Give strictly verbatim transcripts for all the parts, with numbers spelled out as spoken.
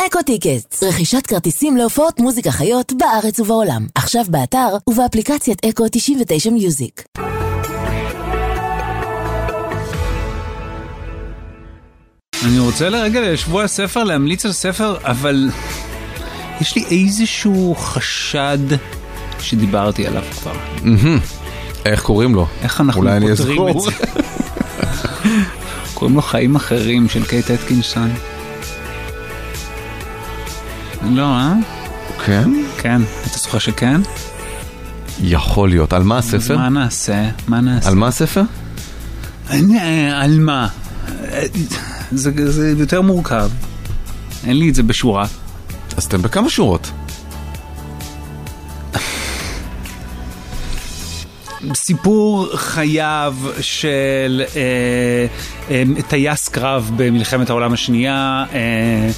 אקו טיקטס, רכישת כרטיסים להופעות מוזיקה חיות בארץ ובעולם. עכשיו באתר ובאפליקציית אקו תשעים ותשע מיוזיק. אני רוצה לרגע לשבוע הספר להמליץ על ספר, אבל יש לי איזשהו חשד שדיברתי עליו כבר. איך קוראים לו? איך אנחנו פותרים את זה? קוראים לו חיים אחרים של קייט אטקינסון. לא, אה? כן? כן. אתה זוכר שכן? יכול להיות. על מה הספר? מה נעשה? מה נעשה? על מה הספר? על מה? זה, זה יותר מורכב. אין לי את זה בשורה. אז אתם בכמה שורות? סיפור חייו של אה, אה, טייס קרב במלחמת העולם השנייה, אה,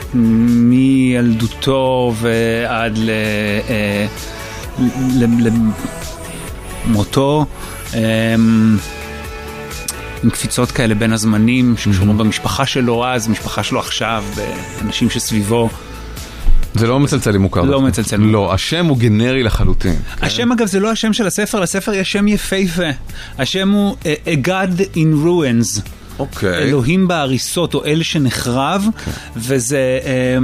מילדותו ועד ל, אה, למותו, אה, עם קפיצות כאלה בין הזמנים שקשורים במשפחה שלו אז, משפחה שלו עכשיו, באנשים שסביבו. זה לא מצלצל מוכר. לא מצלצל. לא, השם הוא גנרי לחלוטין. השם אגב זה לא השם של הספר, לספר יש שם יפהפה. השם הוא A God in Ruins. אוקיי. אלוהים בהריסות, או אל שנחרב, וזה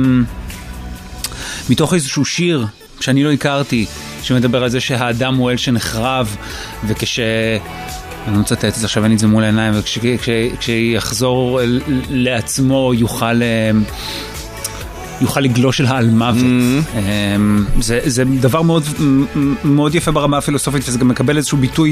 מתוך איזשהו שיר שאני לא הכרתי, שמדבר על זה שהאדם הוא אל שנחרב, וכש... אני לא מצטט את זה, עכשיו אין את זה מול העיניים, וכשיחזור לעצמו יוכל... יוכל לגלוש אל העלמוות. Mm-hmm. זה, זה דבר מאוד, מאוד יפה ברמה הפילוסופית, וזה גם מקבל איזשהו ביטוי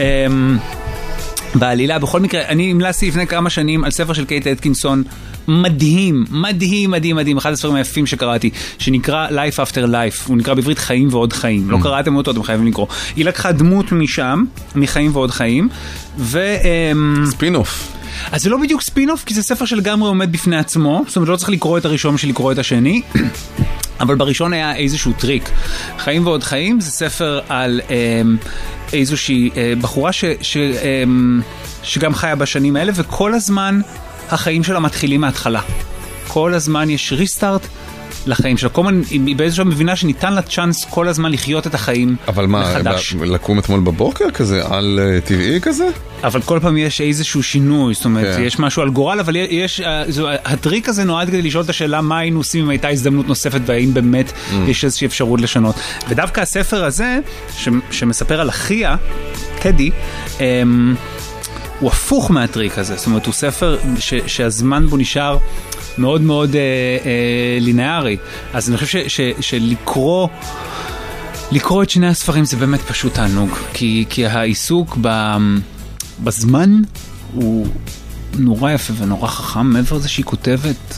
בעלילה. בכל מקרה, אני המלצתי לפני כמה שנים על ספר של קייט אטקינסון, מדהים, מדהים, מדהים, מדהים, אחד הספרים היפים שקראתי, שנקרא Life After Life, הוא נקרא בעברית חיים ועוד חיים. Mm-hmm. לא קראתם אותו, אתם חייבים לקרוא. היא לקחה דמות משם, מחיים ועוד חיים, ו... ספין-אוף. אז זה לא בדיוק ספין-אוף, כי זה ספר שלגמרי עומד בפני עצמו, זאת אומרת, לא צריך לקרוא את הראשון בשביל לקרוא את השני, אבל בראשון היה איזשהו טריק. חיים ועוד חיים זה ספר על אה, איזושהי אה, בחורה ש, ש, אה, שגם חיה בשנים האלה, וכל הזמן החיים שלה מתחילים מההתחלה. כל הזמן יש ריסטארט לחיים שלה. כל הזמן, היא באיזושהי מבינה שניתן לה צ'אנס כל הזמן לחיות את החיים מחדש. אבל מה, לקום אתמול בבוקר כזה, על טבעי כזה? אבל כל פעם יש איזשהו שינוי, זאת אומרת, יש משהו על גורל, אבל יש, הטריק הזה נועד כדי לשאול את השאלה מה היינו עושים אם הייתה הזדמנות נוספת, והאם באמת יש איזושהי אפשרות לשנות. ודווקא הספר הזה, שמספר על אחיה, קדי, הוא הפוך מהטריק הזה, זאת אומרת, הוא ספר שהזמן בו נשאר מאוד מאוד אה, אה, לינארי. אז אני חושב ש, ש, שלקרוא לקרוא את שני הספרים זה באמת פשוט תענוג, כי, כי העיסוק ב, בזמן הוא נורא יפה ונורא חכם, מעבר לזה שהיא כותבת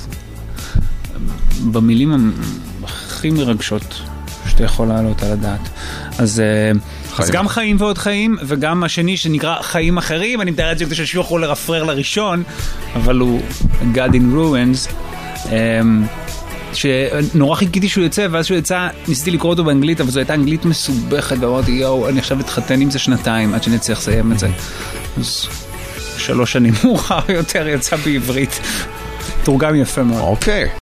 במילים הכי מרגשות שאתה יכול לעלות על הדעת. אז, אז גם חיים ועוד חיים, וגם השני שנקרא חיים אחרים, אני מתאר את זה כדי שיוכלו לרפרר לראשון, אבל הוא God in Ruins, שנורא חיכיתי שהוא יצא, ואז שהוא יצא ניסיתי לקרוא אותו באנגלית, אבל זו הייתה אנגלית מסובכת, ואמרתי יואו, אני עכשיו אתחתן עם זה שנתיים עד שנצליח לסיים את זה. אז שלוש שנים מאוחר יותר יצא בעברית, תורגם יפה מאוד. אוקיי.